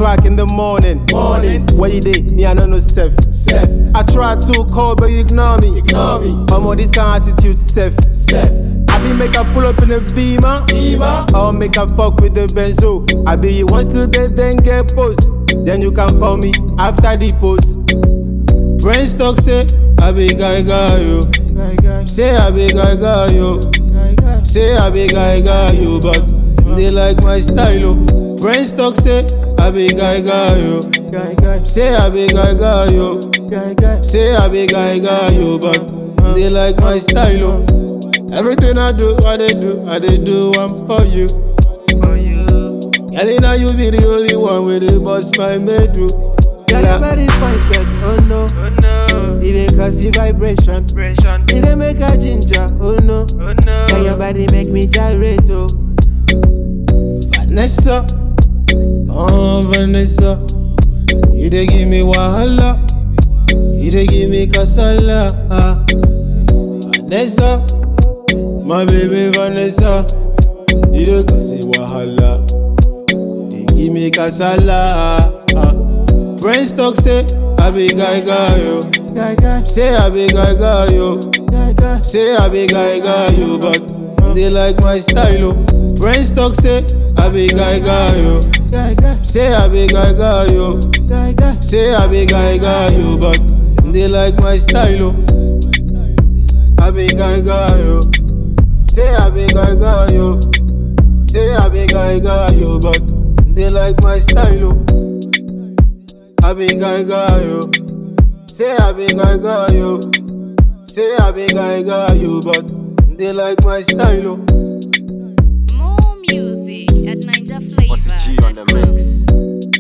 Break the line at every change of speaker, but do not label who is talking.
o'clock in the morning. Where you dey? Me I no Seth. I try to call but you ignore me. I'm on this kind of attitude, Seth. I be make her pull up in a beamer. Or make her fuck with the benzo. I be you want still dead then get post. Then you can call me after the post. Friends talk say I be guy yo. Say I be guy yo. Say I be guy yo, but they like my style. Oh. Friends talk say I be guy yo. Say I be guy yo. Say I be guy yo, but they like my style. Oh. Everything I do, I dey do one for you. Girl, now you be the only one with the boss my medal. Girl, your body fine, said, oh no. It dey cause the vibration. It dey make a ginger, oh no. Girl, your body make me gyrate, oh. Vanessa, oh Vanessa, you dey give me wahala, you dey give me kasala. Vanessa, my baby Vanessa, you dey cause the wahala, you dey give me kasala. Friends talk say I be guy yo. Say I be guy yo. Say I be guy yo, but they like my style. Oh. Friends talk say I be guy yo. Say I be guy yo. Say I be guy yo, but they like my style. Oh. I be guy yo. Say I be guy yo. Say I be guy yo, but they like my style. Oh. I be guy yo. Say I be guy yo. Say I be guy yo, but they like my style. Oh.
More music at Ninja Flavor.
What's the G on the mix?